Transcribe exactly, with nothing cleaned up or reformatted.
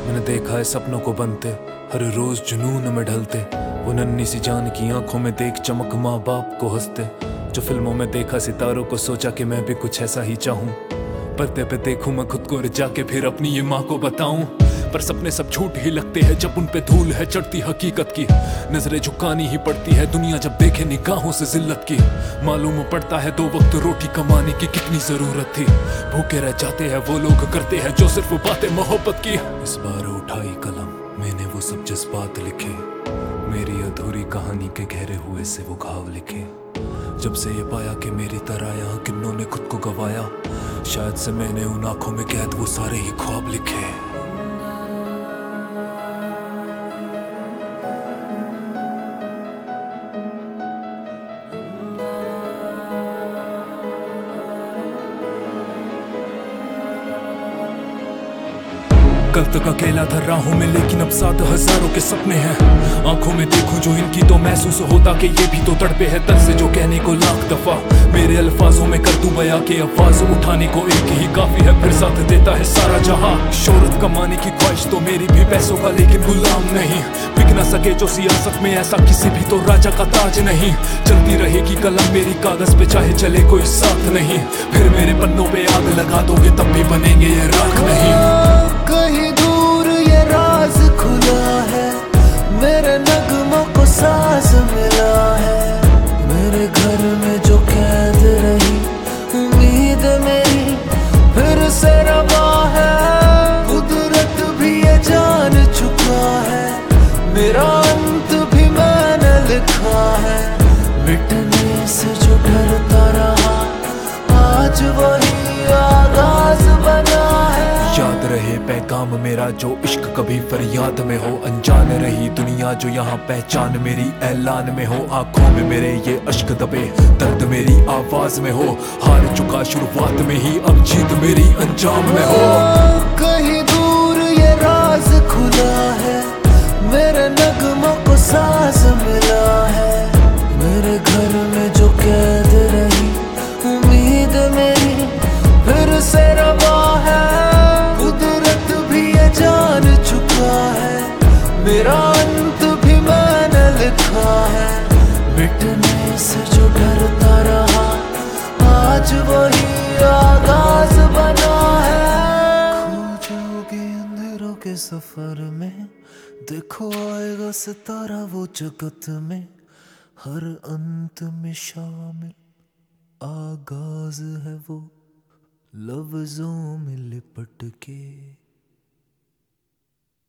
मैंने देखा है सपनों को बनते, हर रोज जुनून में ढलते। वो नन्ही सी जान की आंखों में देख चमक माँ बाप को हंसते। जो फिल्मों में देखा सितारों को, सोचा कि मैं भी कुछ ऐसा ही चाहूं। पर्दे पे देखूं मैं खुद को जाके, फिर अपनी ये माँ को बताऊं। पर सपने सब झूठ ही लगते हैं जब उन पे धूल है चढ़ती हकीकत की। नजरें झुकानी ही पड़ती है दुनिया जब देखे निगाहों से जिल्लत की। मालूम पड़ता है दो वक्त रोटी कमाने की कितनी जरूरत थी। भूखे रह जाते हैं वो लोग, करते हैं जो सिर्फ बातें मोहब्बत की। इस बार उठाई कलम, मैंने वो सब जज्बात लिखे। मेरी अधूरी कहानी के गहरे हुए से वो घाव लिखे। जब से ये पाया कि मेरी तरह यहाँ किन्नों ने खुद को गवाया, शायद से मैंने उन आंखों में कैद वो सारे ही ख्वाब लिखे। कल तक अकेला था राहों में, लेकिन अब साथ हजारों के सपने हैं। आंखों में देखूं जो इनकी तो महसूस होता कि ये भी तो तड़पे है दर्द से, जो कहने को लाख दफा मेरे अल्फाजों में कर दूं बयां के आवाज उठाने को एक ही काफी है, फिर साथ देता है सारा जहां। शोहरत कमाने की ख्वाहिश तो मेरी भी पैसों का, लेकिन गुलाम नहीं। बिक ना सके जो सियासत में, ऐसा किसी भी तो राजा का ताज नहीं। चलती रहेगी कलम मेरी कागज पे, चाहे चले कोई साथ नहीं। फिर मेरे पन्नों पे आग लगा दोगे तब भी बनेंगे ये राख नहीं। कहीं दूर ये राज खुला है, मेरे नगमों को साज मिला है। मेरे घर में जो कैद रही उम्मीद मेरी फिर से रवा है। कुदरत भी ये जान चुका है, मेरा अंत भी मैंने लिखा है। मिटने से जो डरता रहा आज वही आगाज बना है। याद रहे पैगाम मेरा जो इश्क कभी फरियाद में हो। अनजान रही दुनिया जो यहाँ पहचान मेरी ऐलान में हो। आंखों में मेरे ये अश्क दबे, दर्द मेरी आवाज में हो। हार चुका शुरुआत में ही, अब जीत मेरी अंजाम में हो। कहीं दूर ये राज खुला है, मेरे नगमों को साज मिला है। मेरे घर में जो कैद रही उम्मीद मेरी फिर से रवा है। कुदरत भी ये जान चुका है, मेरा अंत भी मैंने लिखा है। मिटने से जो डरता रहा आज वही आगाज बना है। खो जाओगे अंधेरों के सफर में, देखो आएगा सितारा वो जगत में। हर अंत में शामिल आगाज है वो, लफ्जों में लिपट के।